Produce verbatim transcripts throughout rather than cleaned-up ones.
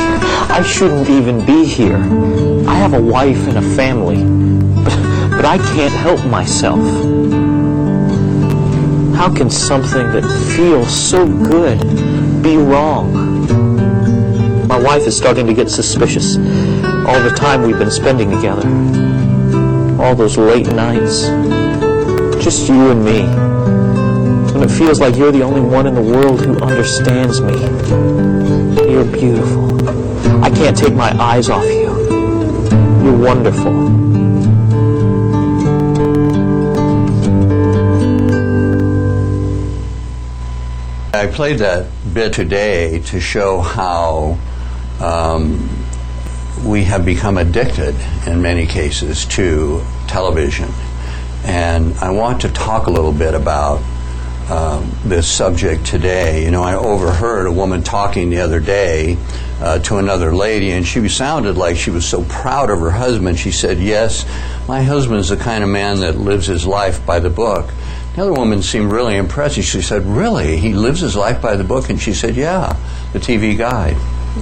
I shouldn't even be here. I have a wife and a family, but, but I can't help myself. How can something that feels so good be wrong? My wife is starting to get suspicious. All the time we've been spending together. All those late nights. Just you and me. And it feels like you're the only one in the world who understands me. You're beautiful. I can't take my eyes off you. You're wonderful. I played that bit today to show how um, we have become addicted in many cases to television. And I want to talk a little bit about um, this subject today. You know, I overheard a woman talking the other day uh, to another lady, and she sounded like she was so proud of her husband. She said, "Yes, my husband's the kind of man that lives his life by the book." The other woman seemed really impressed. She said, "Really? He lives his life by the book?" And she said, "Yeah, the T V Guide."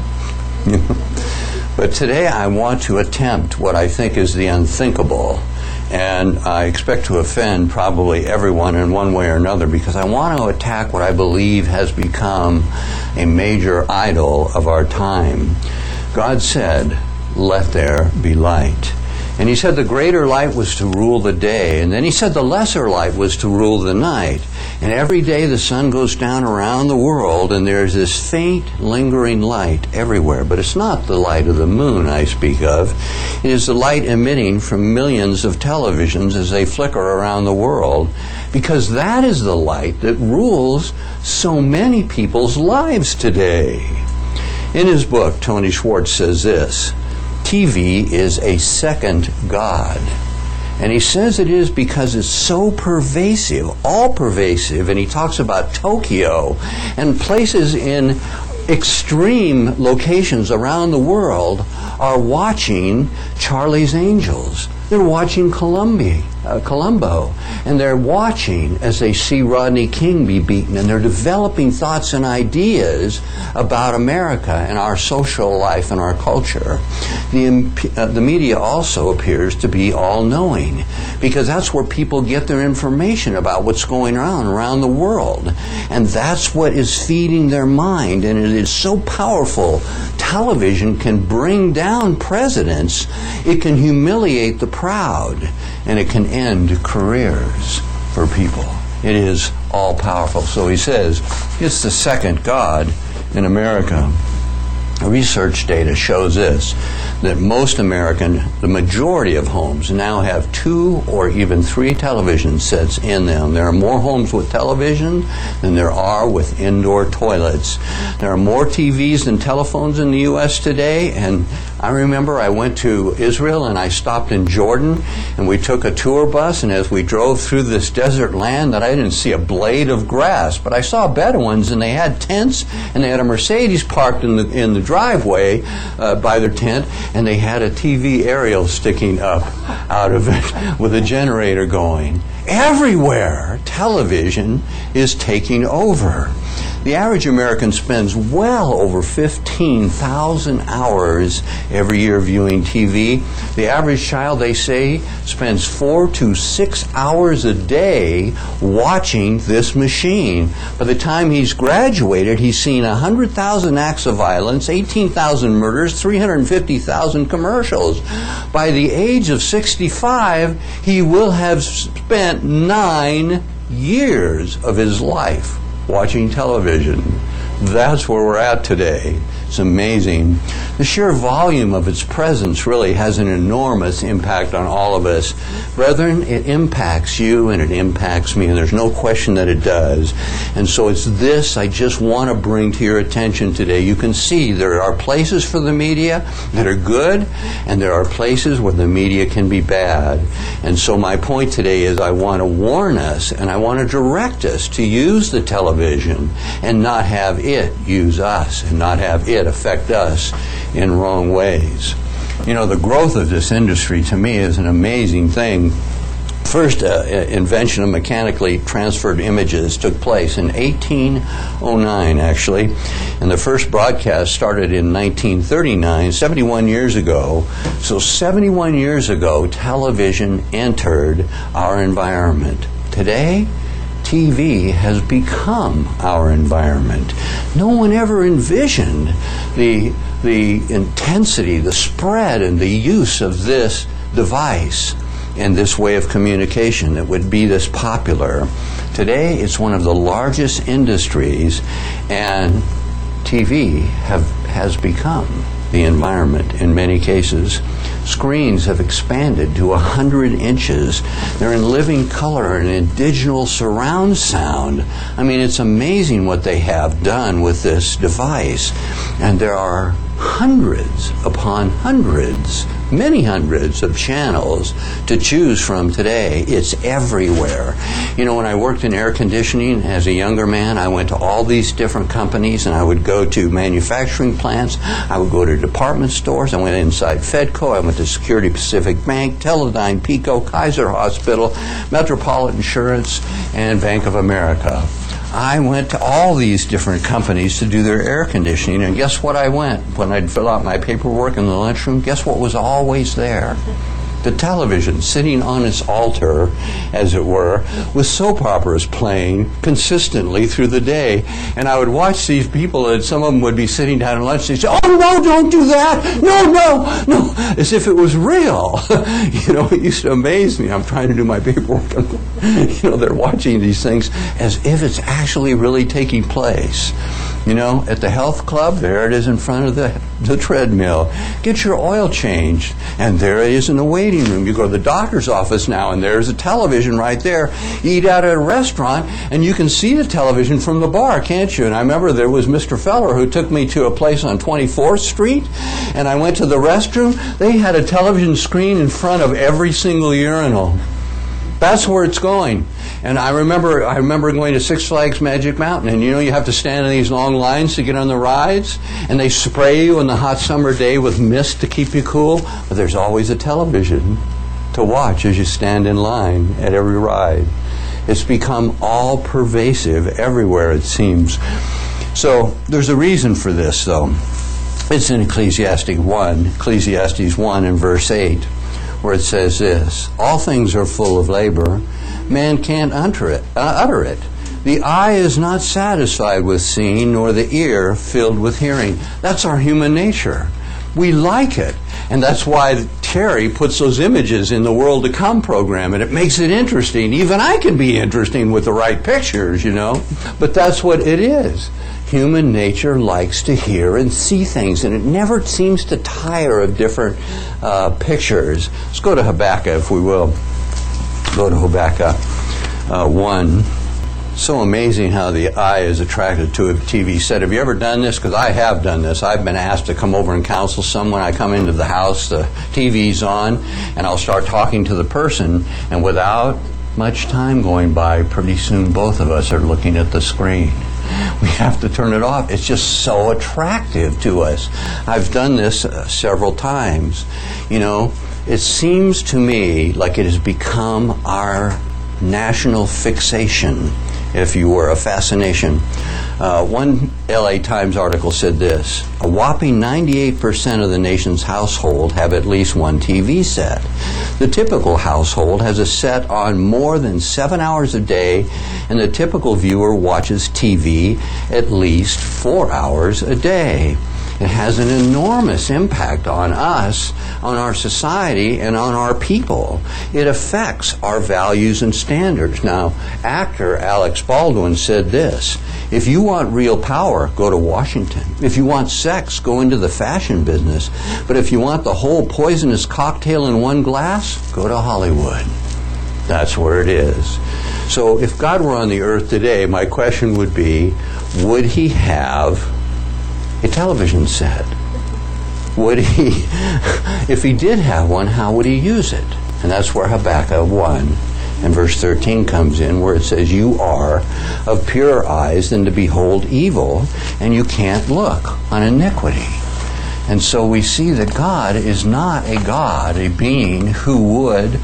But today I want to attempt what I think is the unthinkable. And I expect to offend probably everyone in one way or another, because I want to attack what I believe has become a major idol of our time. God said, "Let there be light." And he said the greater light was to rule the day. And then he said the lesser light was to rule the night. And every day the sun goes down around the world, and there's this faint, lingering light everywhere. But it's not the light of the moon I speak of. It is the light emitting from millions of televisions as they flicker around the world. Because that is the light that rules so many people's lives today. In his book, Tony Schwartz says this: T V is a second God. And he says it is because it's so pervasive, all pervasive, and he talks about Tokyo and places in extreme locations around the world are watching Charlie's Angels. They're watching Columbia, uh, Columbo, and they're watching as they see Rodney King be beaten, and they're developing thoughts and ideas about America and our social life and our culture. The, imp- uh, the media also appears to be all-knowing, because that's where people get their information about what's going on around the world. And that's what is feeding their mind, and it is so powerful. Television can bring down presidents, it can humiliate the proud, and it can end careers for people. It is all-powerful. So he says it's the second God in America. Research data shows this, that most American, the majority of homes now have two or even three television sets in them. There are more homes with television than there are with indoor toilets. There are more T Vs than telephones in the U S today, and I remember I went to Israel and I stopped in Jordan, and we took a tour bus, and as we drove through this desert land, that I didn't see a blade of grass, but I saw Bedouins, and they had tents, and they had a Mercedes parked in the in the driveway uh, by their tent, and they had a T V aerial sticking up out of it with a generator going. Everywhere, television is taking over. The average American spends well over fifteen thousand hours every year viewing T V. The average child, they say, spends four to six hours a day watching this machine. By the time he's graduated, he's seen one hundred thousand acts of violence, eighteen thousand murders, three hundred fifty thousand commercials. By the age of sixty-five, he will have spent nine years of his life watching television. That's where we're at today. It's amazing. The sheer volume of its presence really has an enormous impact on all of us. Brethren, it impacts you and it impacts me, and there's no question that it does. And so it's this I just want to bring to your attention today. You can see there are places for the media that are good, and there are places where the media can be bad. And so my point today is I want to warn us, and I want to direct us to use the television and not have it use us, and not have it affect us in wrong ways. You know, the growth of this industry to me is an amazing thing. first uh, invention of mechanically transferred images took place in eighteen oh nine, actually. And the first broadcast started in nineteen thirty-nine, seventy-one years ago. So seventy-one years ago, television entered our environment. Today, T V has become our environment. No one ever envisioned the, the intensity, the spread, and the use of this device and this way of communication that would be this popular. Today, it's one of the largest industries, and T V have, has become the environment in many cases. Screens have expanded to one hundred inches. They're in living color and in digital surround sound. I mean, it's amazing what they have done with this device. And there are hundreds upon hundreds, many hundreds of channels to choose from today. It's everywhere. You know, when I worked in air conditioning as a younger man, I went to all these different companies, and I would go to manufacturing plants, I would go to department stores, I went inside Fedco, I went to Security Pacific Bank, Teledyne, Pico, Kaiser Hospital, Metropolitan Insurance, and Bank of America. I went to all these different companies to do their air conditioning, and guess what I went? When I'd fill out my paperwork in the lunchroom, guess what was always there? The television, sitting on its altar, as it were, with soap operas playing consistently through the day. And I would watch these people, and some of them would be sitting down at lunch, and they'd say, "Oh, no, don't do that! No, no, no!" As if it was real. You know, it used to amaze me. I'm trying to do my paperwork. You know, they're watching these things as if it's actually really taking place. You know, at the health club, there it is in front of the, the treadmill. Get your oil changed, and there it is in the waiting room. You go to the doctor's office now, and there's a television right there. You eat out at a restaurant, and you can see the television from the bar, can't you? And I remember there was Mister Feller who took me to a place on twenty-fourth Street, and I went to the restroom. They had a television screen in front of every single urinal. That's where it's going. And I remember I remember going to Six Flags Magic Mountain, and you know you have to stand in these long lines to get on the rides, and they spray you in the hot summer day with mist to keep you cool, but there's always a television to watch as you stand in line at every ride. It's become all pervasive everywhere, it seems. So there's a reason for this, though. It's in Ecclesiastes one, Ecclesiastes one and verse eight, where it says this: "All things are full of labor. Man can't utter it, uh, utter it. The eye is not satisfied with seeing, nor the ear filled with hearing." That's our human nature. We like it. And that's why Terry puts those images in the World to Come program, and it makes it interesting. Even I can be interesting with the right pictures, you know. But that's what it is. Human nature likes to hear and see things, and it never seems to tire of different uh, pictures. Let's go to Habakkuk, if we will. Go to Habakkuk uh, one. So amazing how the eye is attracted to a T V set. Have you ever done this? Because I have done this. I've been asked to come over and counsel someone. I come into the house, the T V's on, and I'll start talking to the person, and without much time going by, pretty soon both of us are looking at the screen. We have to turn it off. It's just so attractive to us. I've done this uh, several times. You know, it seems to me like it has become our national fixation, if you were, a fascination. Uh, one L A Times article said this: "A whopping ninety-eight percent of the nation's household have at least one T V set. The typical household has a set on more than seven hours a day, and the typical viewer watches T V at least four hours a day. It has an enormous impact on us, on our society, and on our people. It affects our values and standards." Now, actor Alex Baldwin said this: "If you want real power, go to Washington. If you want sex, go into the fashion business. But if you want the whole poisonous cocktail in one glass, go to Hollywood." That's where it is. So if God were on the earth today, my question would be, would he have a television set? Would he, if he did have one, how would he use it? And that's where Habakkuk one and verse thirteen comes in, where it says, "You are of purer eyes than to behold evil, and you can't look on iniquity." And so we see that God is not a God, a being who would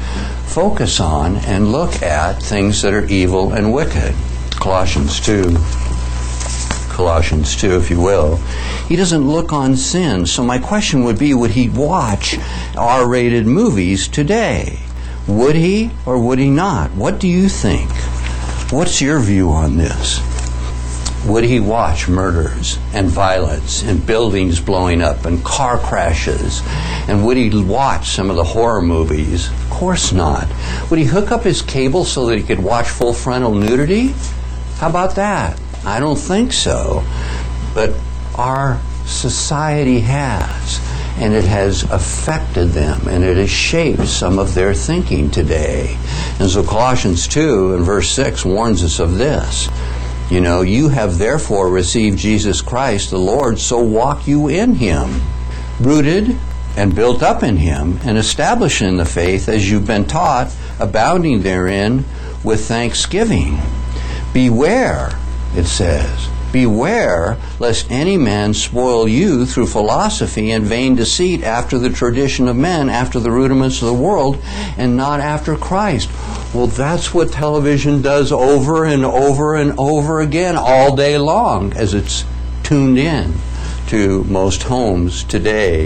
focus on and look at things that are evil and wicked. Colossians two. Colossians two, if you will. He doesn't look on sin. So my question would be, would he watch R-rated movies today? Would he or would he not? What do you think? What's your view on this? Would he watch murders and violence and buildings blowing up and car crashes? And would he watch some of the horror movies? Of course not. Would he hook up his cable so that he could watch full frontal nudity? How about that? I don't think so. But our society has, and it has affected them, and it has shaped some of their thinking today. And so Colossians two and verse six warns us of this. You know, you have therefore received Jesus Christ the Lord, so walk you in Him, rooted and built up in Him, and established in the faith as you've been taught, abounding therein with thanksgiving. Beware, it says, beware lest any man spoil you through philosophy and vain deceit after the tradition of men, after the rudiments of the world, and not after Christ. Well, that's what television does over and over and over again all day long as it's tuned in to most homes today.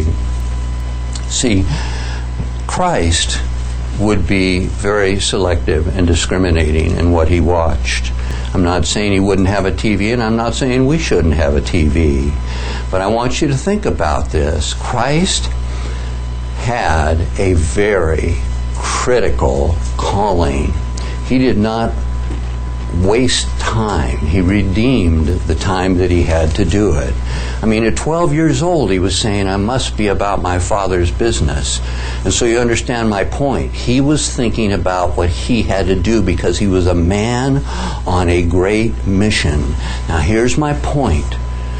See, Christ would be very selective and discriminating in what he watched. I'm not saying he wouldn't have a T V, and I'm not saying we shouldn't have a T V. But I want you to think about this. Christ had a very critical calling. He did not waste time. He redeemed the time that he had to do it. I mean, at twelve years old, he was saying, I must be about my Father's business. And so you understand my point. He was thinking about what he had to do because he was a man on a great mission. Now, here's my point.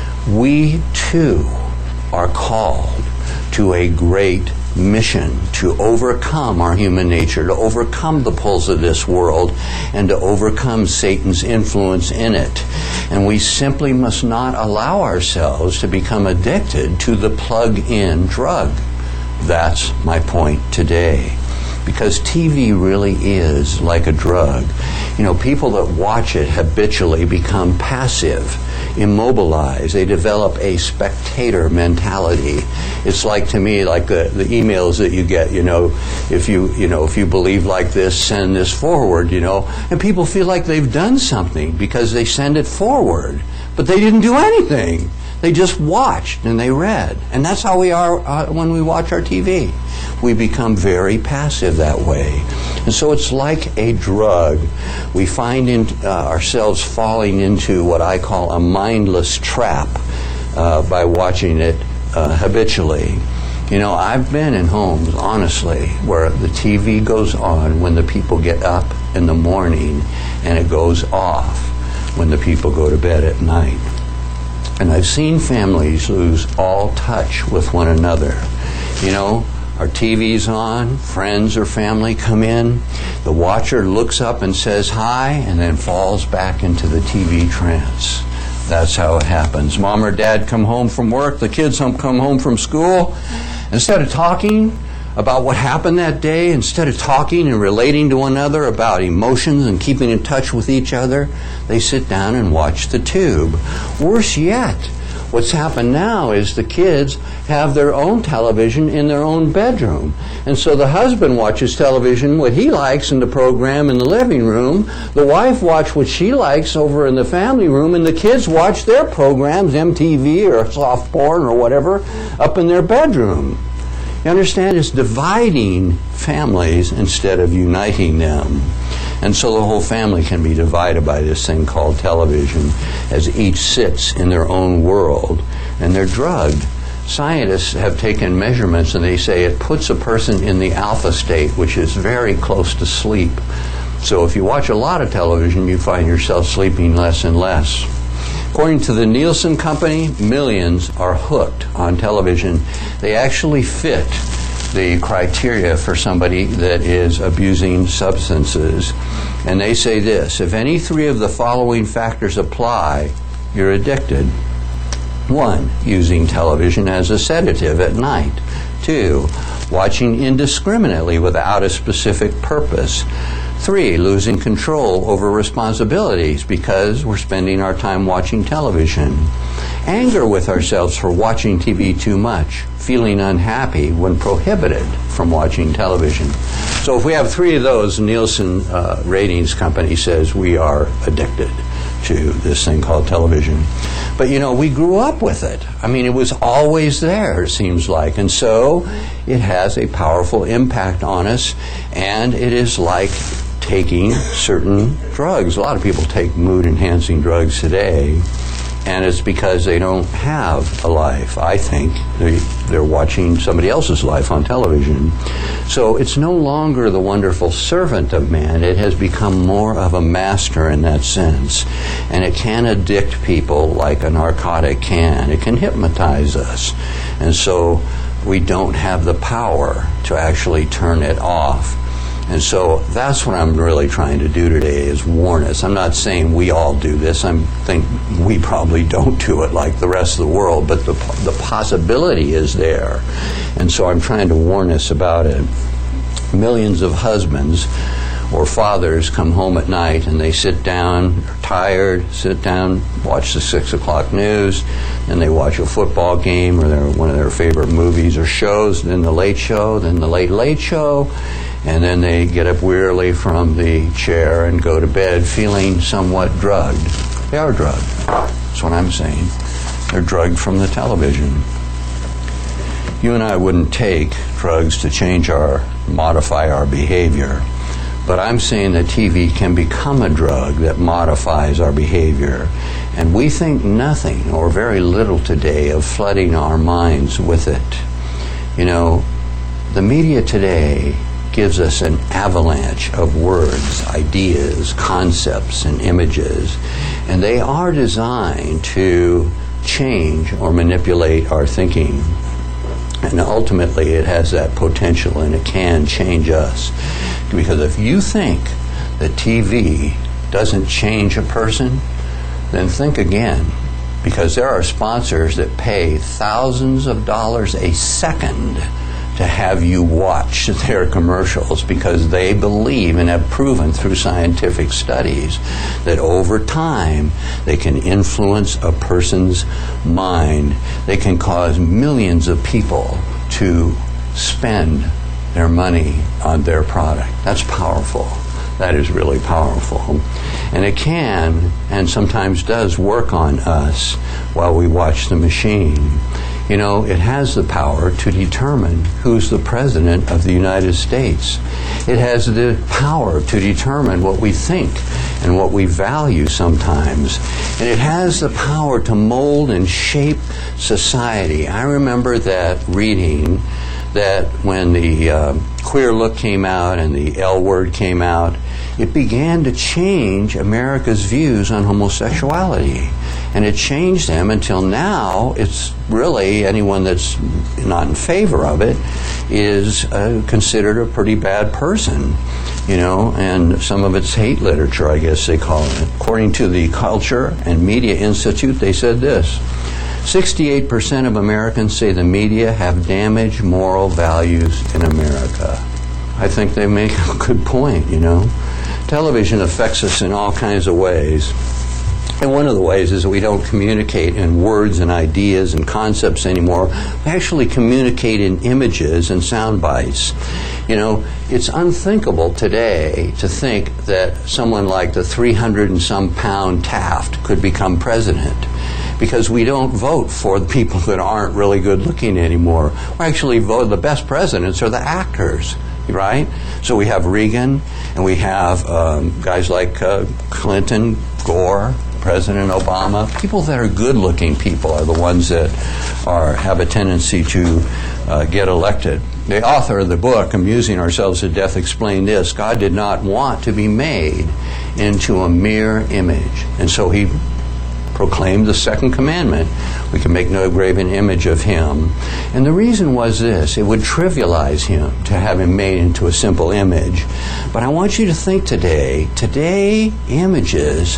We, too, are called to a great mission to overcome our human nature, to overcome the pulls of this world, and to overcome Satan's influence in it. And we simply must not allow ourselves to become addicted to the plug-in drug. That's my point today. Because T V really is like a drug. You know, people that watch it habitually become passive, immobilized. They develop a spectator mentality. It's like, to me, like the, the emails that you get, you know, if you, you know, if you believe like this, send this forward, you know. And people feel like they've done something because they send it forward. But they didn't do anything. They just watched and they read. And that's how we are uh, when we watch our T V. We become very passive that way. And so it's like a drug. We find in, uh, ourselves falling into what I call a mindless trap uh, by watching it uh, habitually. You know, I've been in homes, honestly, where the T V goes on when the people get up in the morning and it goes off when the people go to bed at night. And I've seen families lose all touch with one another. You know, our T V's on, friends or family come in, the watcher looks up and says hi, and then falls back into the T V trance. That's how it happens. Mom or dad come home from work, the kids come home from school. Instead of talking about what happened that day, instead of talking and relating to one another about emotions and keeping in touch with each other, they sit down and watch the tube. Worse yet, what's happened now is the kids have their own television in their own bedroom. And so the husband watches television, what he likes in the program in the living room. The wife watches what she likes over in the family room. And the kids watch their programs, M T V or soft porn or whatever, up in their bedroom. You understand? It's dividing families instead of uniting them. And so the whole family can be divided by this thing called television as each sits in their own world and they're drugged. Scientists have taken measurements and they say it puts a person in the alpha state, which is very close to sleep. So if you watch a lot of television, you find yourself sleeping less and less. According to the Nielsen Company, millions are hooked on television. They actually fit the criteria for somebody that is abusing substances. And they say this: if any three of the following factors apply, you're addicted. One, using television as a sedative at night. Two, watching indiscriminately without a specific purpose. Three, losing control over responsibilities because we're spending our time watching television. Anger with ourselves for watching T V too much, feeling unhappy when prohibited from watching television. So if we have three of those, Nielsen uh, Ratings Company says we are addicted to this thing called television. But you know, we grew up with it. I mean, it was always there, it seems like. And so it has a powerful impact on us, and it is like taking certain drugs. A lot of people take mood-enhancing drugs today, and it's because they don't have a life. I think they, they're watching somebody else's life on television. So it's no longer the wonderful servant of man. It has become more of a master in that sense. And it can addict people like a narcotic can. It can hypnotize us. And so we don't have the power to actually turn it off. And so that's what I'm really trying to do today, is warn us. I'm not saying we all do this. I think we probably don't do it like the rest of the world, but the, the possibility is there. And so I'm trying to warn us about it. Millions of husbands or fathers come home at night and they sit down, they're tired, sit down, watch the six o'clock news, then they watch a football game or their, one of their favorite movies or shows, then the late show, then the late late show, and then they get up wearily from the chair and go to bed feeling somewhat drugged. They are drugged. That's what I'm saying. They're drugged from the television. You and I wouldn't take drugs to change our, modify our behavior. But I'm saying that T V can become a drug that modifies our behavior. And we think nothing or very little today of flooding our minds with it. You know, the media today gives us an avalanche of words, ideas, concepts, and images. And they are designed to change or manipulate our thinking. And ultimately it has that potential, and it can change us. Because if you think that T V doesn't change a person, then think again. Because there are sponsors that pay thousands of dollars a second to have you watch their commercials, because they believe and have proven through scientific studies that over time they can influence a person's mind. They can cause millions of people to spend their money on their product. That's powerful. That is really powerful. And it can, and sometimes does, work on us while we watch the machine. You know, it has the power to determine who's the president of the United States. It has the power to determine what we think and what we value sometimes. And it has the power to mold and shape society. I remember that reading that when the uh, Queer Look came out and the L Word came out, it began to change America's views on homosexuality. And it changed them until now it's really, anyone that's not in favor of it is uh, considered a pretty bad person, you know, and some of it's hate literature, I guess they call it. According to the Culture and Media Institute, they said this: sixty-eight percent of Americans say the media have damaged moral values in America. I think they make a good point, you know. Television affects us in all kinds of ways. And one of the ways is that we don't communicate in words and ideas and concepts anymore. We actually communicate in images and sound bites. You know, it's unthinkable today to think that someone like the three hundred and some pound Taft could become president, because we don't vote for the people that aren't really good looking anymore. We actually vote, the best presidents are the actors, right? So we have Reagan, and we have um, guys like uh, Clinton, Gore, President Obama. People that are good-looking people are the ones that are have a tendency to uh, get elected. The author of the book, Amusing Ourselves to Death, explained this: God did not want to be made into a mere image. And so he proclaimed the second commandment: we can make no graven image of him. And the reason was this: it would trivialize him to have him made into a simple image. But I want you to think today, today images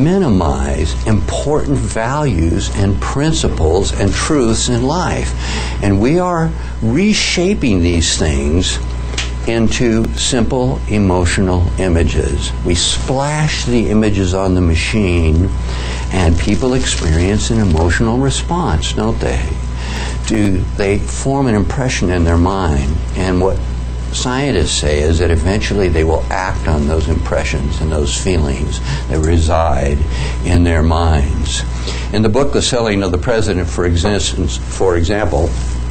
minimize important values and principles and truths in life. And we are reshaping these things into simple emotional images. We splash the images on the machine, and people experience an emotional response, don't they? Do they form an impression in their mind? And what scientists say is that eventually they will act on those impressions and those feelings that reside in their minds. In the book, The Selling of the President, for instance, for example,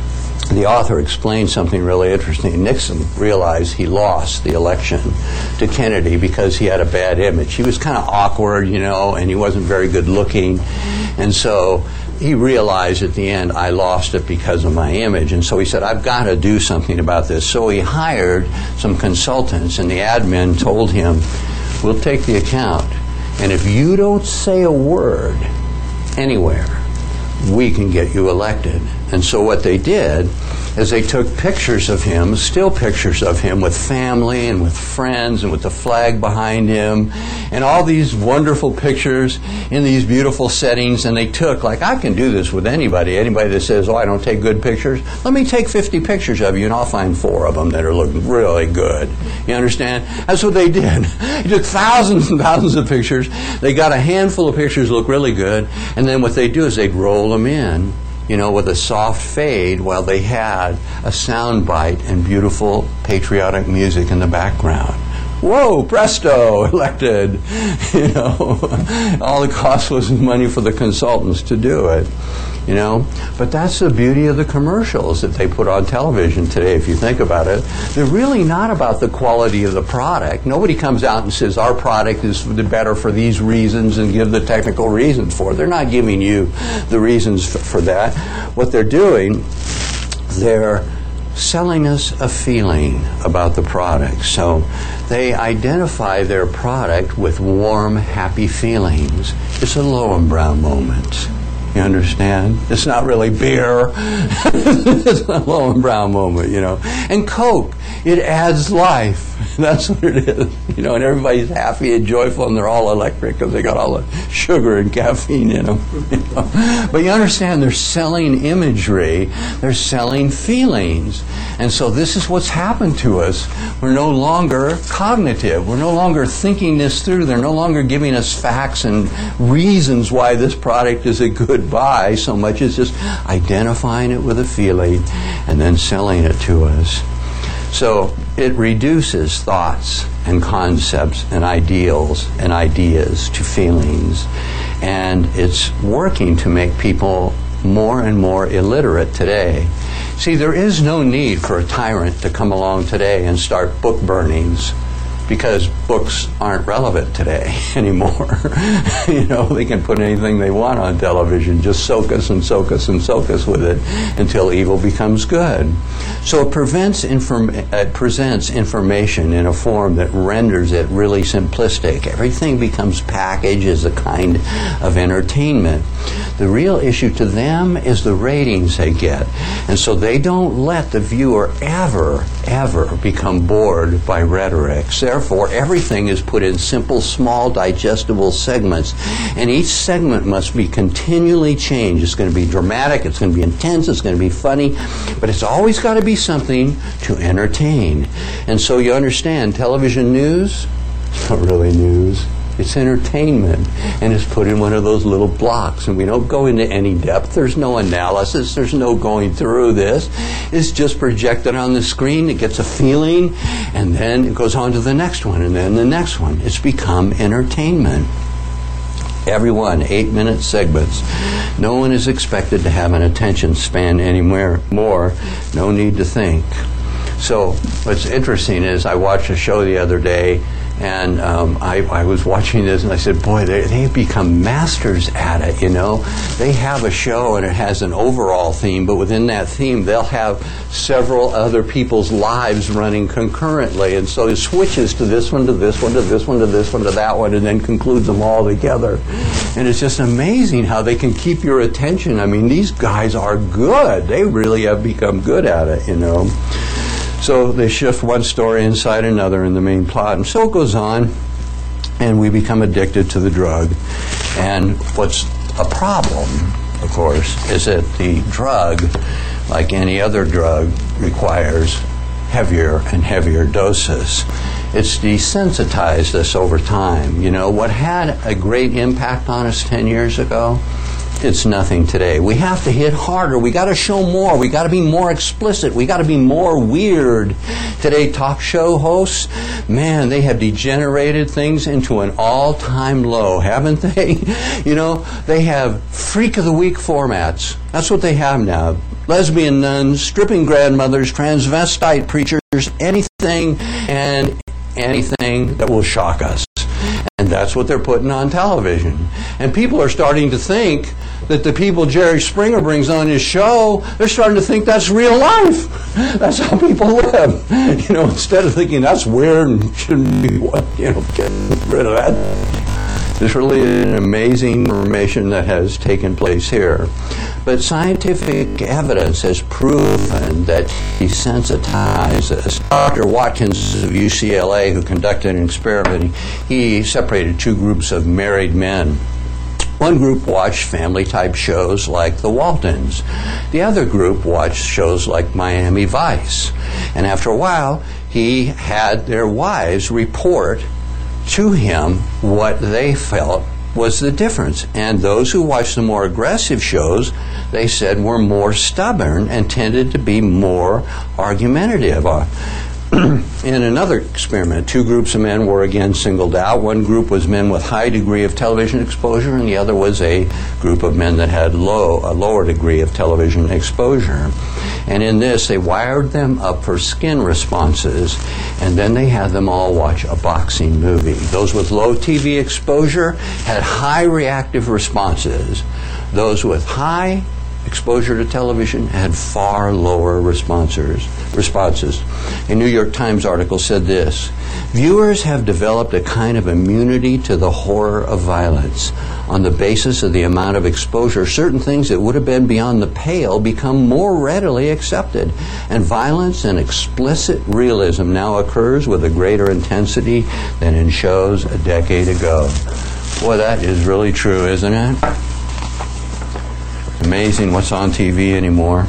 the author explained something really interesting. Nixon realized he lost the election to Kennedy because he had a bad image. He was kind of awkward, you know, and he wasn't very good looking. And so he realized at the end, I lost it because of my image. And so he said, I've got to do something about this. So he hired some consultants, and the admin told him, we'll take the account, and if you don't say a word anywhere, we can get you elected. And so what they did is they took pictures of him, still pictures of him with family and with friends and with the flag behind him, and all these wonderful pictures in these beautiful settings. And they took, like, I can do this with anybody, anybody that says, oh, I don't take good pictures. Let me take fifty pictures of you, and I'll find four of them that are looking really good. You understand? That's what they did. They took thousands and thousands of pictures. They got a handful of pictures that look really good, and then what they do is they'd roll them in, you know, with a soft fade, while they had a sound bite and beautiful patriotic music in the background. Whoa, presto, elected. You know, all it cost was money for the consultants to do it. You know, but that's the beauty of the commercials that they put on television today, if you think about it. They're really not about the quality of the product. Nobody comes out and says our product is better for these reasons and give the technical reasons for it. They're not giving you the reasons for, for that. What they're doing, they're selling us a feeling about the product. So they identify their product with warm, happy feelings. It's a Lowenbrow moment. You understand? It's not really beer. It's a Lowenbrow moment, you know. And Coke, it adds life. That's what it is. You know, and everybody's happy and joyful, and they're all electric because they got all the sugar and caffeine in them. You know? But you understand, they're selling imagery. They're selling feelings. And so this is what's happened to us. We're no longer cognitive. We're no longer thinking this through. They're no longer giving us facts and reasons why this product is a good buy so much as just identifying it with a feeling and then selling it to us. So it reduces thoughts and concepts and ideals and ideas to feelings, and it's working to make people more and more illiterate today. See, there is no need for a tyrant to come along today and start book burnings, because books aren't relevant today anymore. You know, they can put anything they want on television, just soak us and soak us and soak us with it until evil becomes good. So it prevents inform- it presents information in a form that renders it really simplistic. Everything becomes packaged as a kind of entertainment. The real issue to them is the ratings they get. And so they don't let the viewer ever, ever become bored by rhetoric. Therefore, everything is put in simple, small, digestible segments, and each segment must be continually changed. It's going to be dramatic, it's going to be intense, it's going to be funny, but it's always got to be something to entertain. And so you understand, television news, it's not really news. It's entertainment, and it's put in one of those little blocks, and we don't go into any depth. There's no analysis. There's no going through this. It's just projected on the screen. It gets a feeling, and then it goes on to the next one, and then the next one. It's become entertainment. Everyone, eight-minute segments. No one is expected to have an attention span anymore. More. No need to think. So what's interesting is I watched a show the other day, and um, I, I was watching this, and I said, boy, they, they've become masters at it, you know. They have a show, and it has an overall theme, but within that theme, they'll have several other people's lives running concurrently, and so it switches to this one, to this one, to this one, to this one, to that one, and then concludes them all together. And it's just amazing how they can keep your attention. I mean, these guys are good. They really have become good at it, you know. So they shift one story inside another in the main plot, and so it goes on, and we become addicted to the drug. And what's a problem, of course, is that the drug like any other drug, requires heavier and heavier doses. It's desensitized us over time. You know, what had a great impact on us ten years ago, it's nothing today. We have to hit harder. We got to show more. We got to be more explicit. We got to be more weird. Today, talk show hosts, man, they have degenerated things into an all-time low, haven't they? You know, they have freak of the week formats. That's what they have now. Lesbian nuns, stripping grandmothers, transvestite preachers, anything and anything that will shock us. And that's what they're putting on television. And people are starting to think that the people Jerry Springer brings on his show, they're starting to think that's real life. That's how people live. You know, instead of thinking that's weird and shouldn't be, you know, getting rid of that. There's really an amazing information that has taken place here. But scientific evidence has proven that desensitize us. Doctor Watkins of U C L A, who conducted an experiment, he separated two groups of married men. One group watched family-type shows like The Waltons. The other group watched shows like Miami Vice. And after a while, he had their wives report to him what they felt was the difference. And those who watched the more aggressive shows, they said, were more stubborn and tended to be more argumentative. Uh, in another experiment, two groups of men were again singled out. One group was men with high degree of television exposure, and the other was a group of men that had low, a lower degree of television exposure. And in this, they wired them up for skin responses, and then they had them all watch a boxing movie. Those with low T V exposure had high reactive responses. Those with high exposure to television had far lower responses. responses. A New York Times article said this: viewers have developed a kind of immunity to the horror of violence. On the basis of the amount of exposure, certain things that would have been beyond the pale become more readily accepted. And violence and explicit realism now occurs with a greater intensity than in shows a decade ago. Boy, that is really true, isn't it? Amazing what's on T V anymore.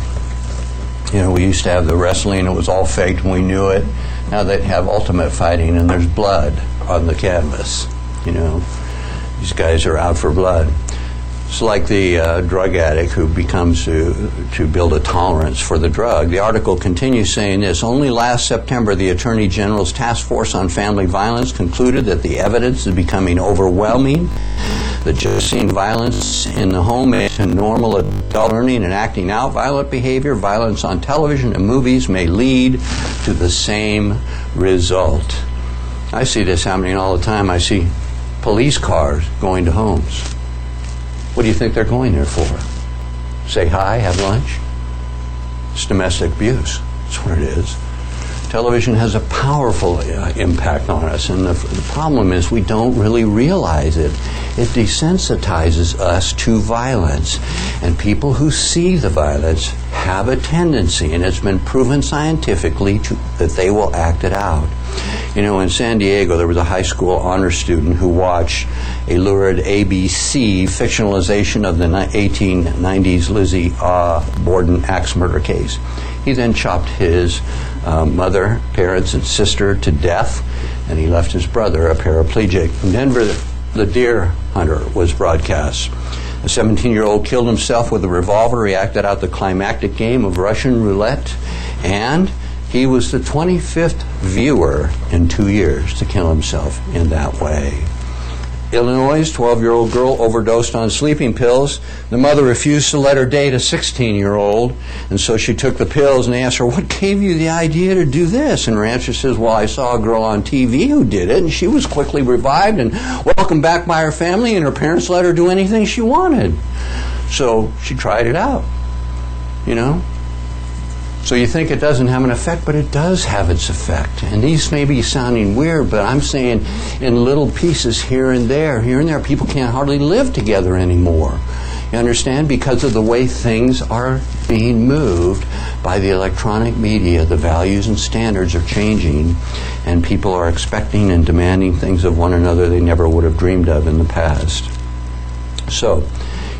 You know, we used to have the wrestling, it was all faked and we knew it. Now they have ultimate fighting and there's blood on the canvas. You know, these guys are out for blood. It's like the uh, drug addict who becomes to, to build a tolerance for the drug. The article continues saying this: only last September, the Attorney General's Task Force on Family Violence concluded that the evidence is becoming overwhelming, that just seeing violence in the home and normal adult learning and acting out violent behavior, violence on television and movies may lead to the same result. I see this happening all the time. I see police cars going to homes. What do you think they're going there for? Say hi, have lunch? It's domestic abuse. That's what it is. Television has a powerful uh, impact on us, and the, the problem is we don't really realize it. It desensitizes us to violence, and people who see the violence have a tendency, and it's been proven scientifically to, that they will act it out. You know, in San Diego, there was a high school honor student who watched a lurid A B C fictionalization of the eighteen nineties Lizzie uh, Borden axe murder case. He then chopped his uh, mother, parents, and sister to death, and he left his brother a paraplegic. In Denver, The Deer Hunter was broadcast. A seventeen-year-old killed himself with a revolver. He acted out the climactic game of Russian roulette, and he was the twenty-fifth viewer in two years to kill himself in that way. Illinois' twelve-year-old girl overdosed on sleeping pills. The mother refused to let her date a sixteen-year-old, and so she took the pills, and they asked her, what gave you the idea to do this? And her answer says, well, I saw a girl on T V who did it, and she was quickly revived and welcomed back by her family, and her parents let her do anything she wanted. So she tried it out, you know? So you think it doesn't have an effect, but it does have its effect. And these may be sounding weird, but I'm saying in little pieces here and there, here and there, people can't hardly live together anymore. You understand? Because of the way things are being moved by the electronic media, the values and standards are changing, and people are expecting and demanding things of one another they never would have dreamed of in the past. So,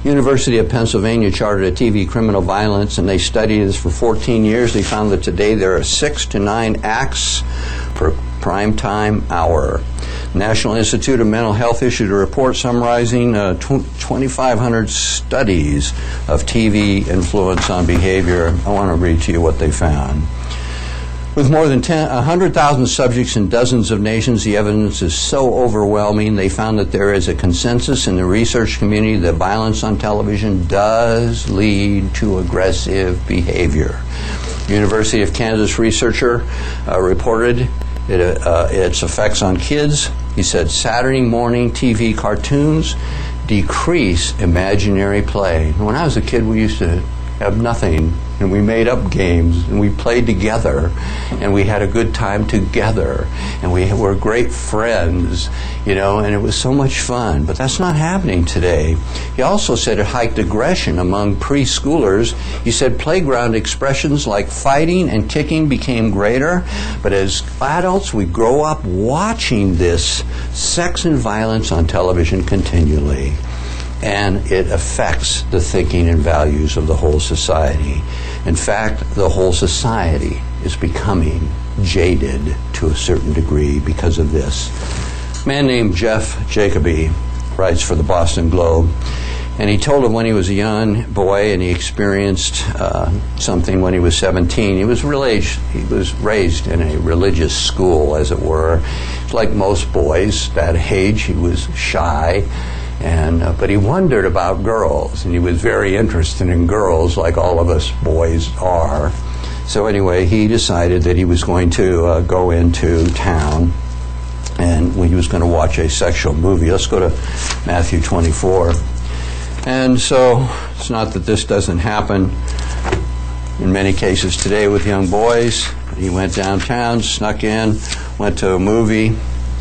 University of Pennsylvania charted a T V criminal violence, and they studied this for fourteen years. They found that today there are six to nine acts per prime time hour. National Institute of Mental Health issued a report summarizing uh, twenty-five hundred studies of T V influence on behavior. I want to read to you what they found. With more than one hundred thousand subjects in dozens of nations, the evidence is so overwhelming, they found that there is a consensus in the research community that violence on television does lead to aggressive behavior. University of Kansas researcher uh, reported it, uh, its effects on kids. He said Saturday morning T V cartoons decrease imaginary play. When I was a kid, we used to have nothing, and we made up games, and we played together, and we had a good time together, and we were great friends, you know, and it was so much fun. But that's not happening today. He also said it hiked aggression among preschoolers. He said playground expressions like fighting and kicking became greater, but as adults, we grow up watching this sex and violence on television continually. And it affects the thinking and values of the whole society. In fact, the whole society is becoming jaded to a certain degree because of this. A man named Jeff Jacoby writes for the Boston Globe, and he told of when he was a young boy and he experienced uh, something when he was seventeen. He was raised, he was raised in a religious school, as it were. Like most boys that age, he was shy. And uh, but he wondered about girls, and he was very interested in girls, like all of us boys are. So anyway, he decided that he was going to uh, go into town, and he was going to watch a sexual movie. Let's go to Matthew twenty-four. And so it's not that this doesn't happen in many cases today with young boys. He went downtown, snuck in, went to a movie,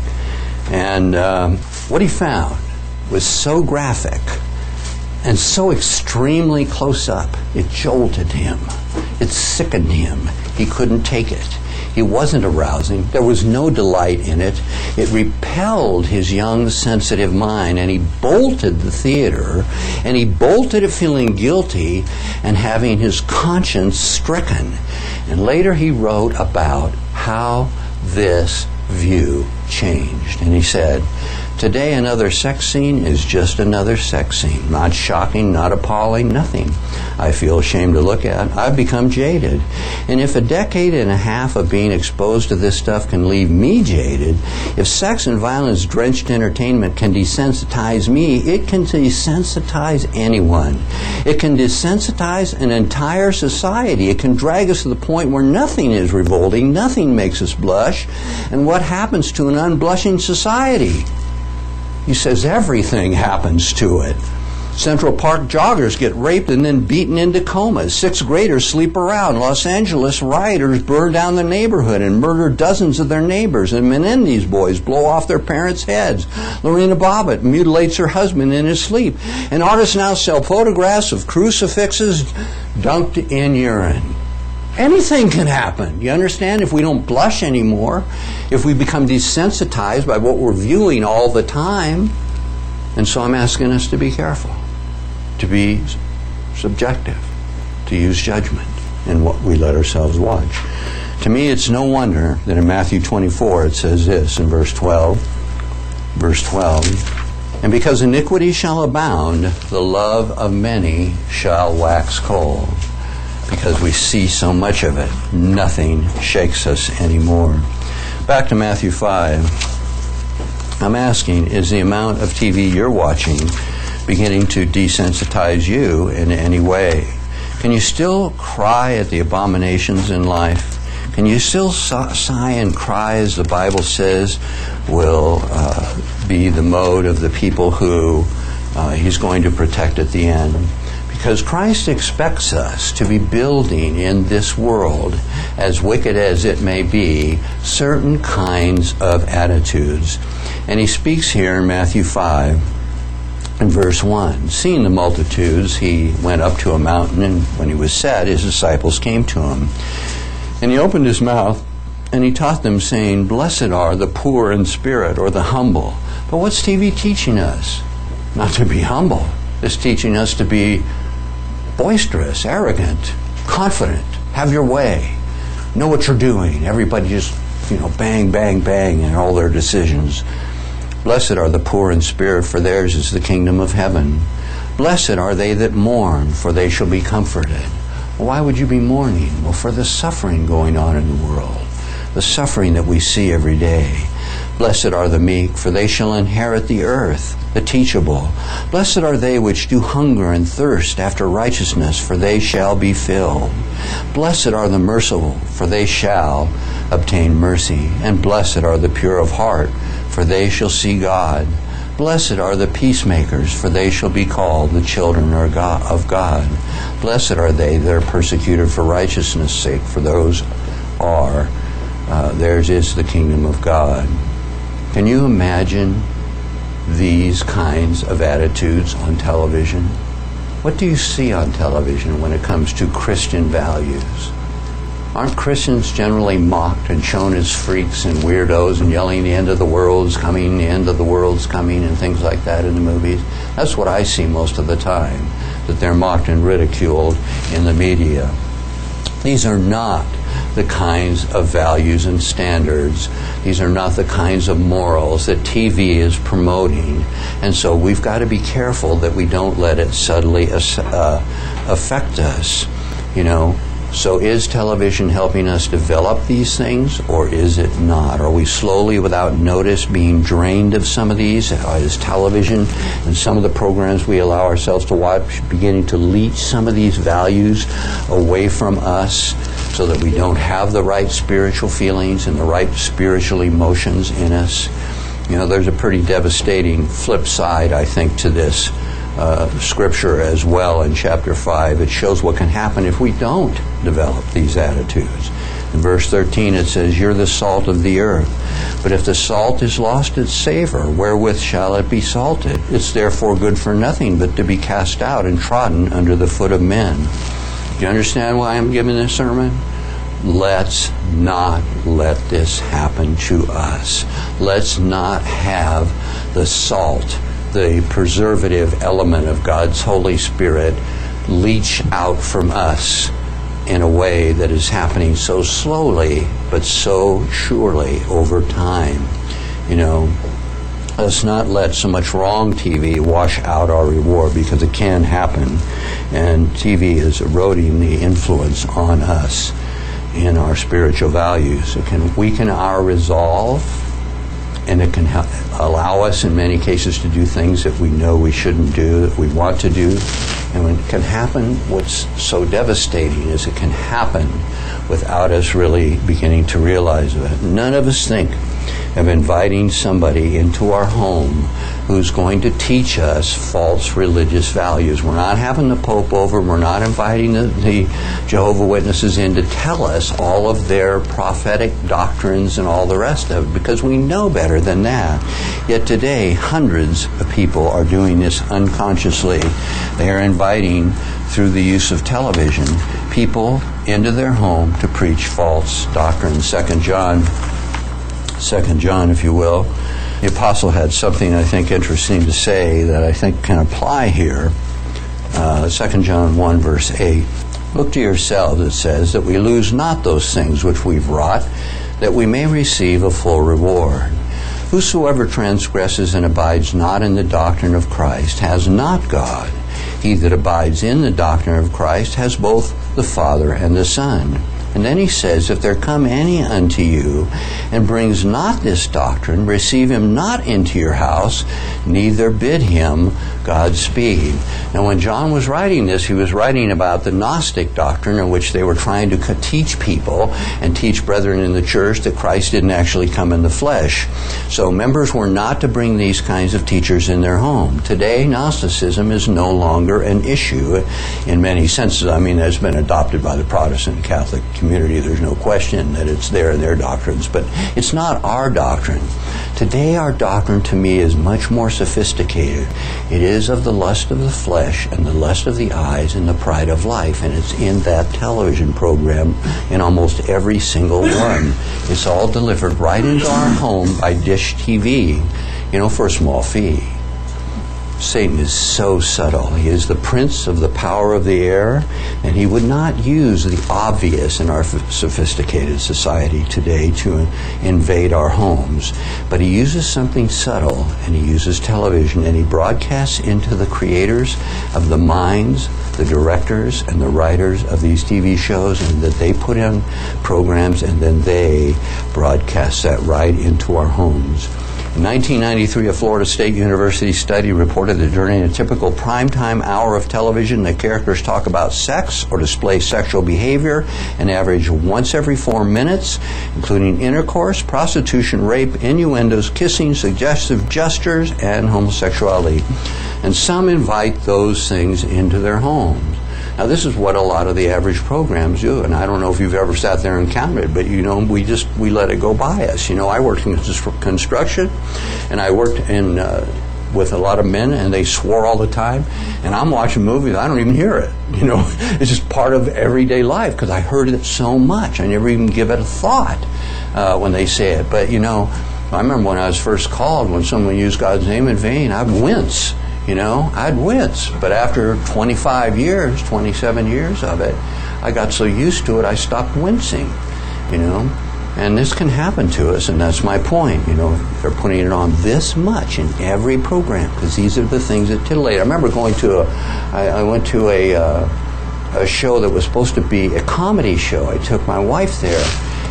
and um, what he found was so graphic and so extremely close up, it jolted him. It sickened him. He couldn't take it. It wasn't arousing. There was no delight in it. It repelled his young, sensitive mind, and he bolted the theater, and he bolted it feeling guilty and having his conscience stricken. And later he wrote about how this view changed. And he said, today another sex scene is just another sex scene. Not shocking, not appalling, nothing I feel ashamed to look at. I've become jaded. And if a decade and a half of being exposed to this stuff can leave me jaded, if sex and violence-drenched entertainment can desensitize me, it can desensitize anyone. It can desensitize an entire society. It can drag us to the point where nothing is revolting, nothing makes us blush. And what happens to an unblushing society? He says everything happens to it. Central Park joggers get raped and then beaten into comas. Sixth graders sleep around. Los Angeles rioters burn down the neighborhood and murder dozens of their neighbors. And Menendez boys blow off their parents' heads. Lorena Bobbitt mutilates her husband in his sleep. And artists now sell photographs of crucifixes dunked in urine. Anything can happen. You understand? If we don't blush anymore, if we become desensitized by what we're viewing all the time. And so I'm asking us to be careful, to be subjective, to use judgment in what we let ourselves watch. To me, it's no wonder that in Matthew twenty-four it says this in verse twelve. Verse twelve, and because iniquity shall abound, the love of many shall wax cold. Because we see so much of it, nothing shakes us anymore. Back to Matthew five. I'm asking, is the amount of T V you're watching beginning to desensitize you in any way? Can you still cry at the abominations in life? Can you still sigh and cry, as the Bible says will uh, be the mode of the people who uh, He's going to protect at the end? Because Christ expects us to be building in this world, as wicked as it may be, certain kinds of attitudes. And he speaks here in Matthew five, in verse one. Seeing the multitudes, he went up to a mountain, and when he was set, his disciples came to him. And he opened his mouth, and he taught them, saying, blessed are the poor in spirit, or the humble. But what's T V teaching us? Not to be humble. is teaching us to be boisterous, arrogant, confident, have your way, know what you're doing. Everybody just, you know, bang, bang, bang in all their decisions. Blessed are the poor in spirit, for theirs is the kingdom of heaven. Blessed are they that mourn, for they shall be comforted. Well, why would you be mourning? Well, for the suffering going on in the world, the suffering that we see every day. Blessed are the meek, for they shall inherit the earth. The teachable. Blessed are they which do hunger and thirst after righteousness, for they shall be filled. Blessed are the merciful, for they shall obtain mercy. And blessed are the pure of heart, for they shall see God. Blessed are the peacemakers, for they shall be called the children of God. Blessed are they that are persecuted for righteousness' sake, for those are, uh, theirs is the kingdom of God. Can you imagine these kinds of attitudes on television? What do you see on television when it comes to Christian values? Aren't Christians generally mocked and shown as freaks and weirdos and yelling the end of the world's coming, the end of the world's coming and things like that in the movies? That's what I see most of the time, that they're mocked and ridiculed in the media. These are not the kinds of values and standards. These are not the kinds of morals that T V is promoting. And so we've got to be careful that we don't let it subtly uh, affect us. You know, so is television helping us develop these things, or is it not? Are we slowly, without notice, being drained of some of these? Is television and some of the programs we allow ourselves to watch beginning to leach some of these values away from us, so that we don't have the right spiritual feelings and the right spiritual emotions in us? You know, there's a pretty devastating flip side, I think, to this uh, scripture as well in chapter five. It shows what can happen if we don't develop these attitudes. In verse thirteen it says, "You're the salt of the earth. But if the salt is lost its savor, wherewith shall it be salted? It's therefore good for nothing but to be cast out and trodden under the foot of men." Do you understand why I'm giving this sermon? Let's not let this happen to us. Let's not have the salt, the preservative element of God's Holy Spirit, leach out from us in a way that is happening so slowly but so surely over time. You know, let's not let so much wrong T V wash out our reward, because it can happen. And T V is eroding the influence on us in our spiritual values. It can weaken our resolve, and it can help allow us in many cases to do things that we know we shouldn't do, that we want to do. And when it can happen, what's so devastating is it can happen without us really beginning to realize it. None of us think of inviting somebody into our home who's going to teach us false religious values. We're not having the Pope over. We're not inviting the, the Jehovah's Witnesses in to tell us all of their prophetic doctrines and all the rest of it, because we know better than that. Yet today, hundreds of people are doing this unconsciously. They are inviting, through the use of television, people into their home to preach false doctrines. Second John Second John, if you will. The apostle had something, I think, interesting to say that I think can apply here. Uh, Second John one, verse eight. "Look to yourselves," it says, "that we lose not those things which we've wrought, that we may receive a full reward. Whosoever transgresses and abides not in the doctrine of Christ has not God. He that abides in the doctrine of Christ has both the Father and the Son." And then he says, "If there come any unto you, and brings not this doctrine, receive him not into your house, neither bid him Godspeed." Now, when John was writing this, he was writing about the Gnostic doctrine, in which they were trying to teach people and teach brethren in the church that Christ didn't actually come in the flesh. So members were not to bring these kinds of teachers in their home. Today, Gnosticism is no longer an issue in many senses. I mean, it's been adopted by the Protestant and Catholic community. Community, there's no question that it's there in their doctrines, but it's not our doctrine. Today, our doctrine, to me, is much more sophisticated. It is of the lust of the flesh and the lust of the eyes and the pride of life, and it's in that television program in almost every single one. It's all delivered right into our home by Dish T V, you know, for a small fee. Satan is so subtle. He is the prince of the power of the air, and he would not use the obvious in our f- sophisticated society today to invade our homes. But he uses something subtle, and he uses television, and he broadcasts into the creators of the minds, the directors, and the writers of these T V shows, and that they put in programs, and then they broadcast that right into our homes. In nineteen ninety-three, a Florida State University study reported that during a typical primetime hour of television, the characters talk about sex or display sexual behavior an average once every four minutes, including intercourse, prostitution, rape, innuendos, kissing, suggestive gestures, and homosexuality. And some invite those things into their homes. Now, this is what a lot of the average programs do, and I don't know if you've ever sat there and counted, but, you know, we just, we let it go by us. You know, I worked in construction, and I worked in uh, with a lot of men, and they swore all the time, and I'm watching movies, I don't even hear it. You know, it's just part of everyday life, because I heard it so much. I never even give it a thought uh, when they say it. But, you know, I remember when I was first called, when someone used God's name in vain, I'd wince. You know, I'd wince. But after twenty-five years, twenty-seven years of it, I got so used to it, I stopped wincing, you know. And this can happen to us, and that's my point. You know, they're putting it on this much in every program, because these are the things that titillate. I remember going to a, I, I went to a, uh, a show that was supposed to be a comedy show. I took my wife there.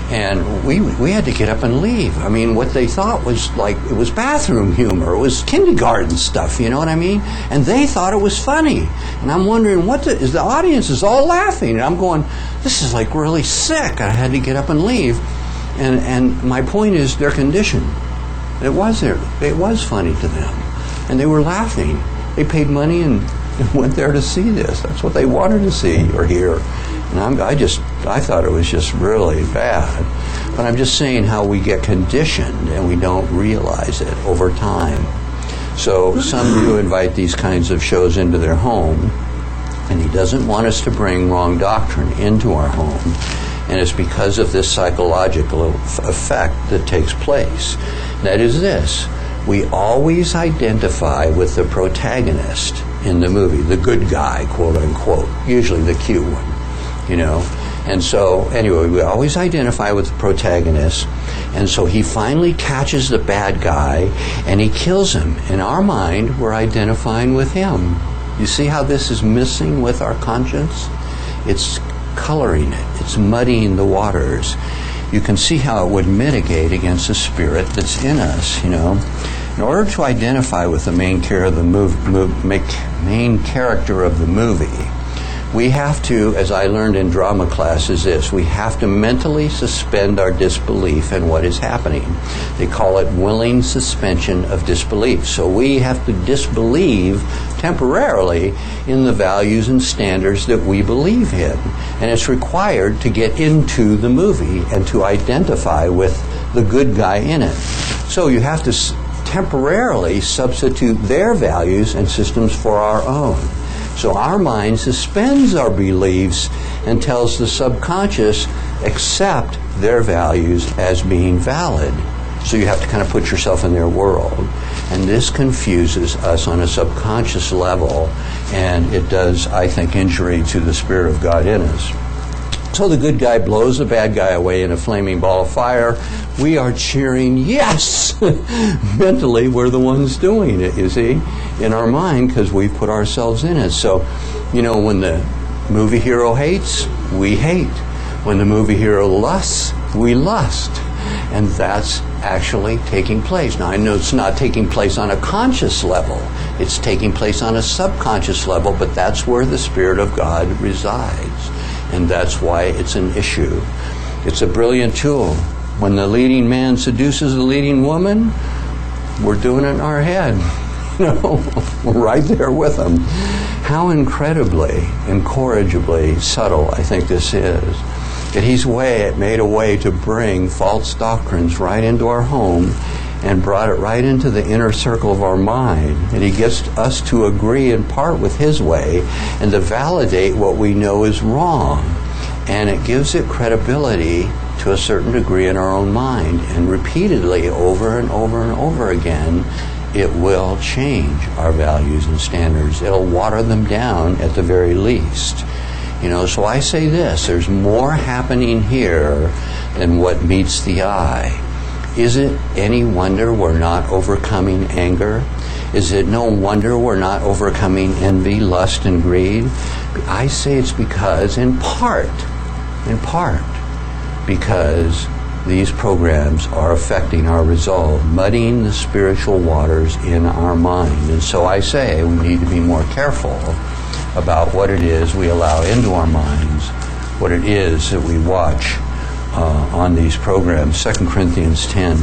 And we we had to get up and leave. I mean, what they thought was like, it was bathroom humor. It was kindergarten stuff, you know what I mean? And they thought it was funny. And I'm wondering, what the, is the audience is all laughing. And I'm going, this is like really sick. I had to get up and leave. And and my point is, their condition. It was there. It was funny to them. And they were laughing. They paid money and went there to see this. That's what they wanted to see or hear. And I'm, I just, I thought it was just really bad. But I'm just saying how we get conditioned and we don't realize it over time. So some do invite these kinds of shows into their home, and he doesn't want us to bring wrong doctrine into our home. And it's because of this psychological effect that takes place. That is this: we always identify with the protagonist in the movie, the good guy, quote unquote, usually the cute one. You know, and so anyway, we always identify with the protagonist, and so he finally catches the bad guy and he kills him. In our mind, we're identifying with him. You see how this is missing with our conscience? It's coloring it, it's muddying the waters. You can see how it would mitigate against the spirit that's in us, you know. In order to identify with the main character of the mov- mov- main character of the movie, we have to, as I learned in drama class, is this: we have to mentally suspend our disbelief in what is happening. They call it willing suspension of disbelief. So we have to disbelieve temporarily in the values and standards that we believe in. And it's required to get into the movie and to identify with the good guy in it. So you have to s- temporarily substitute their values and systems for our own. So our mind suspends our beliefs and tells the subconscious, accept their values as being valid. So you have to kind of put yourself in their world. And this confuses us on a subconscious level, and it does, I think, injury to the Spirit of God in us. So the good guy blows the bad guy away in a flaming ball of fire. We are cheering, yes! Mentally, we're the ones doing it, you see, in our mind, because we've put ourselves in it. So, you know, when the movie hero hates, we hate. When the movie hero lusts, we lust. And that's actually taking place. Now, I know it's not taking place on a conscious level. It's taking place on a subconscious level, but that's where the Spirit of God resides. And that's why it's an issue. It's a brilliant tool. When the leading man seduces the leading woman, we're doing it in our head. You know, we're right there with them. How incredibly, incorrigibly subtle I think this is. That he's way, made a way to bring false doctrines right into our home and brought it right into the inner circle of our mind. And he gets us to agree in part with his way and to validate what we know is wrong. And it gives it credibility to a certain degree in our own mind. And repeatedly, over and over and over again, it will change our values and standards. It'll water them down at the very least. You know, so I say this, there's more happening here than what meets the eye. Is it any wonder we're not overcoming anger? Is it no wonder we're not overcoming envy, lust, and greed? I say it's because, in part, in part, because these programs are affecting our resolve, muddying the spiritual waters in our mind. And so I say we need to be more careful about what it is we allow into our minds, what it is that we watch uh, on these programs. Second Corinthians ten.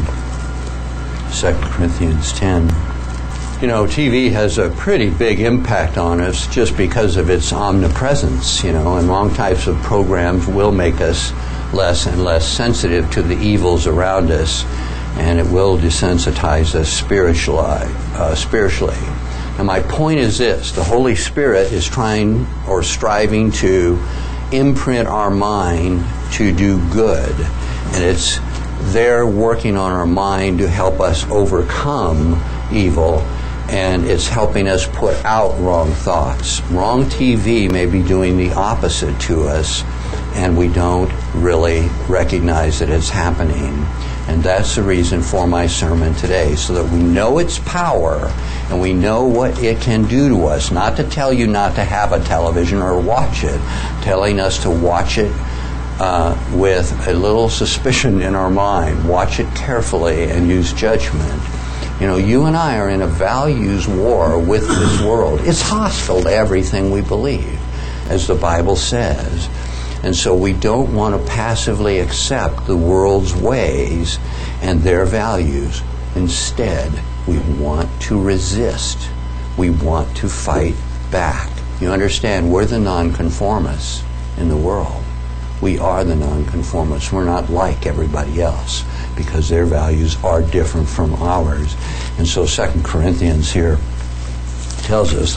Second Corinthians ten. You know, T V has a pretty big impact on us just because of its omnipresence, you know, and wrong types of programs will make us less and less sensitive to the evils around us, and it will desensitize us spiritually. Uh, spiritually. And my point is this: the Holy Spirit is trying or striving to imprint our mind to do good, and it's there working on our mind to help us overcome evil, and it's helping us put out wrong thoughts. Wrong T V may be doing the opposite to us, and we don't really recognize that it's happening. And that's the reason for my sermon today, so that we know its power and we know what it can do to us. Not to tell you not to have a television or watch it, telling us to watch it uh, with a little suspicion in our mind. Watch it carefully and use judgment. You know, you and I are in a values war with this world. It's hostile to everything we believe, as the Bible says. And so we don't want to passively accept the world's ways and their values. Instead, we want to resist. We want to fight back. You understand, we're the nonconformists in the world. We are the nonconformists. We're not like everybody else because their values are different from ours. And so Second Corinthians here tells us,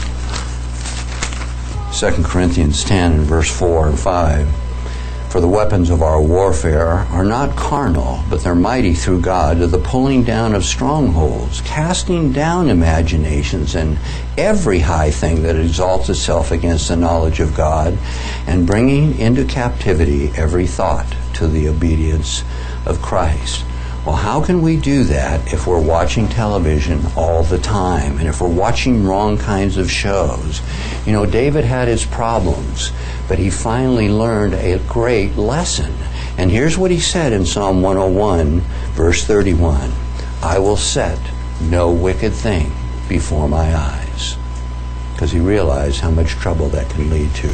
Second Corinthians ten and verse four and five, "For the weapons of our warfare are not carnal, but they're mighty through God to the pulling down of strongholds, casting down imaginations and every high thing that exalts itself against the knowledge of God, and bringing into captivity every thought to the obedience of Christ." Well, how can we do that if we're watching television all the time and if we're watching wrong kinds of shows? You know, David had his problems, but he finally learned a great lesson. And here's what he said in Psalm one oh one, verse thirty-one, "I will set no wicked thing before my eyes." Because he realized how much trouble that can lead to.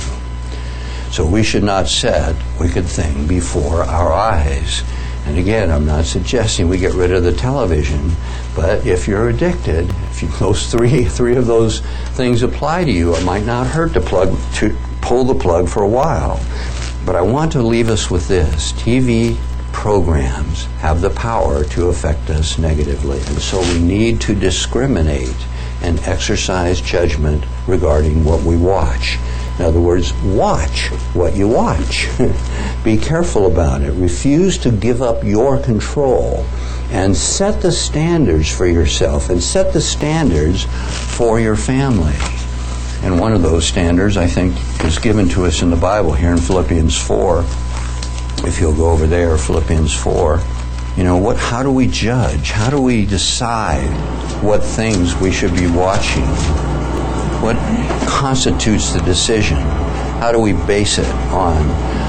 So we should not set wicked thing before our eyes. And again, I'm not suggesting we get rid of the television, but if you're addicted, if you, those three three of those things apply to you, it might not hurt to plug to pull the plug for a while. But I want to leave us with this: T V programs have the power to affect us negatively, and so we need to discriminate and exercise judgment regarding what we watch. In other words, watch what you watch. Be careful about it. Refuse to give up your control, and set the standards for yourself and set the standards for your family. And one of those standards, I think, is given to us in the Bible here in Philippians four. If you'll go over there, Philippians four. You know, what? How do we judge? How do we decide what things we should be watching? What constitutes the decision? How do we base it on?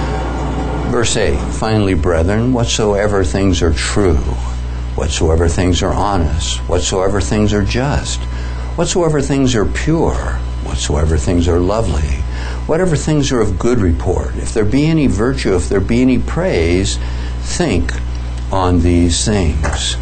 Verse eight, "Finally, brethren, whatsoever things are true, whatsoever things are honest, whatsoever things are just, whatsoever things are pure, whatsoever things are lovely, whatever things are of good report, if there be any virtue, if there be any praise, think on these things."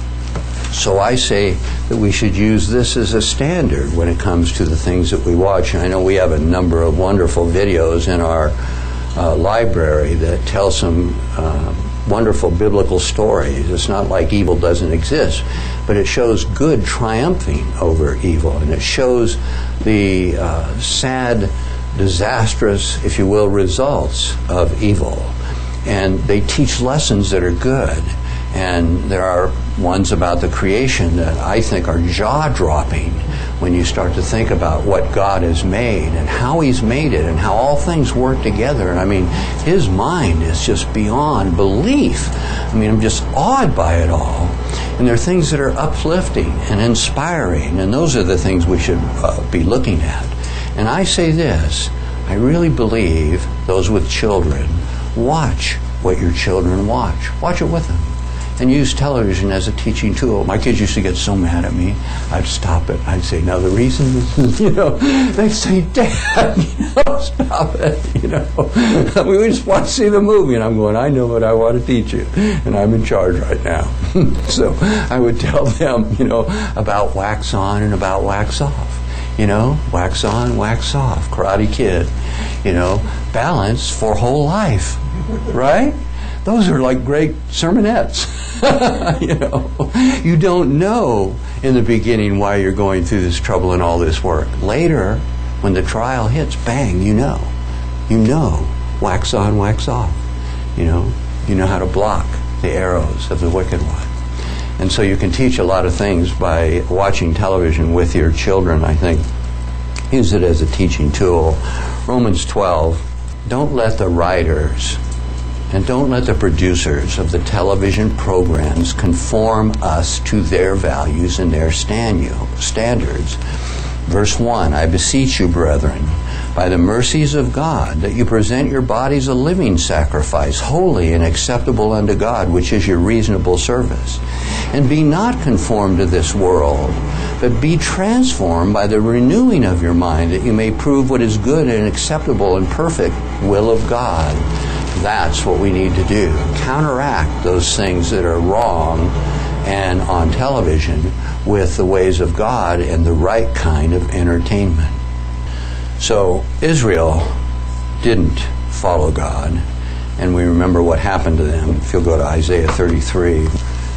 So I say that we should use this as a standard when it comes to the things that we watch. And I know we have a number of wonderful videos in our uh, library that tell some uh, wonderful biblical stories. It's not like evil doesn't exist, but it shows good triumphing over evil, and it shows the uh, sad, disastrous, if you will, results of evil. And they teach lessons that are good. And there are ones about the creation that I think are jaw-dropping when you start to think about what God has made and how He's made it and how all things work together. And I mean, His mind is just beyond belief. I mean, I'm just awed by it all. And there are things that are uplifting and inspiring, and those are the things we should uh, be looking at. And I say this, I really believe those with children, watch what your children watch. Watch it with them. And use television as a teaching tool. My kids used to get so mad at me. I'd stop it. I'd say, "Now the reason is, you know," they'd say, "Dad, you know, stop it." You know, we just want to see the movie, and I'm going, "I know what I want to teach you, and I'm in charge right now." So I would tell them, you know, about wax on and about wax off. You know, wax on, wax off. Karate Kid. You know, balance for whole life, right? Those are like great sermonettes. You know, you don't know in the beginning why you're going through this trouble and all this work. Later, when the trial hits, bang, you know. You know, wax on, wax off. You know, you know how to block the arrows of the wicked one. And so you can teach a lot of things by watching television with your children, I think. Use it as a teaching tool. Romans twelve, don't let the writers and don't let the producers of the television programs conform us to their values and their standards. Verse one, I beseech you, brethren, by the mercies of God, that you present your bodies a living sacrifice, holy and acceptable unto God, which is your reasonable service. And be not conformed to this world, but be transformed by the renewing of your mind, that you may prove what is good and acceptable and perfect will of God. That's what we need to do. Counteract those things that are wrong and on television with the ways of God and the right kind of entertainment. So Israel didn't follow God, and we remember what happened to them. If you'll go to Isaiah thirty-three,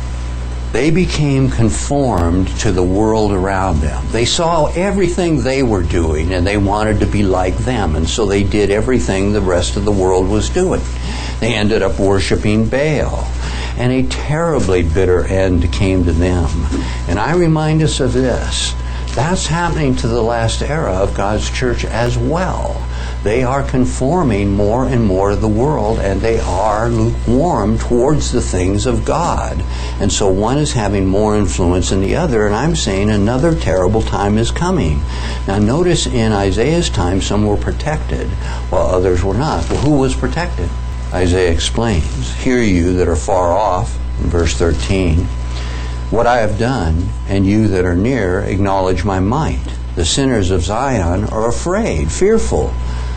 they became conformed to the world around them. They saw everything they were doing, and they wanted to be like them, and so they did everything the rest of the world was doing. They ended up worshiping Baal, and a terribly bitter end came to them. And I remind us of this. That's happening to the last era of God's church as well. They are conforming more and more to the world, and they are lukewarm towards the things of God. And so one is having more influence than the other, and I'm saying another terrible time is coming. Now notice in Isaiah's time some were protected, while others were not. Well, who was protected? Isaiah explains, hear you that are far off, in verse thirteen, what I have done, and you that are near acknowledge my might. The sinners of Zion are afraid, fearful.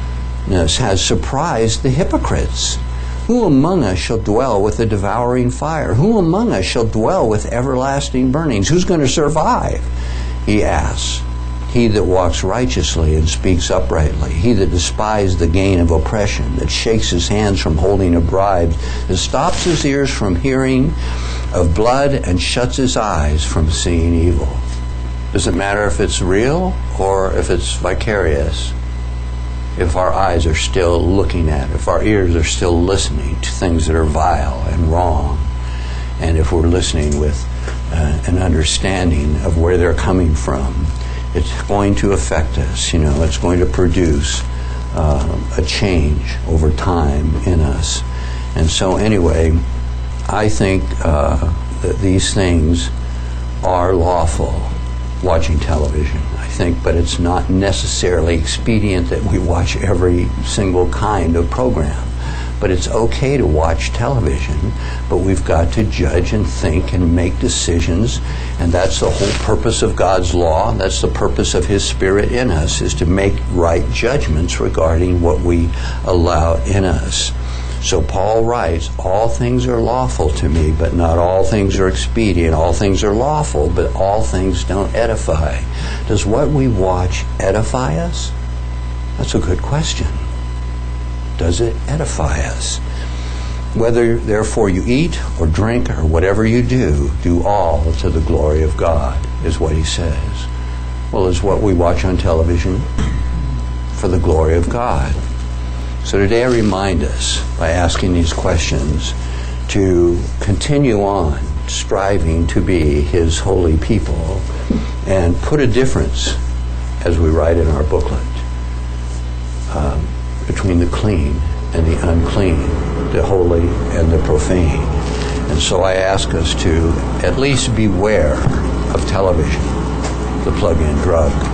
Has surprised the hypocrites. Who among us shall dwell with the devouring fire? Who among us shall dwell with everlasting burnings? Who's going to survive? He asks. He that walks righteously and speaks uprightly. He that despises the gain of oppression, that shakes his hands from holding a bribe, that stops his ears from hearing of blood and shuts his eyes from seeing evil. Does it matter if it's real or if it's vicarious? If our eyes are still looking at, if our ears are still listening to things that are vile and wrong, and if we're listening with uh, an understanding of where they're coming from, it's going to affect us. You know, it's going to produce uh, a change over time in us. And so anyway, I think uh, that these things are lawful, watching television, I think, but it's not necessarily expedient that we watch every single kind of program. But it's okay to watch television, but we've got to judge and think and make decisions, and that's the whole purpose of God's law. That's the purpose of His Spirit in us, is to make right judgments regarding what we allow in us. So Paul writes, all things are lawful to me, but not all things are expedient. All things are lawful, but all things don't edify. Does what we watch edify us? That's a good question. Does it edify us? Whether, therefore, you eat or drink or whatever you do, do all to the glory of God, is what he says. Well, is what we watch on television for the glory of God? So today I remind us, by asking these questions, to continue on striving to be His holy people and put a difference, as we write in our booklet, um, between the clean and the unclean, the holy and the profane. And so I ask us to at least beware of television, the plug-in drug.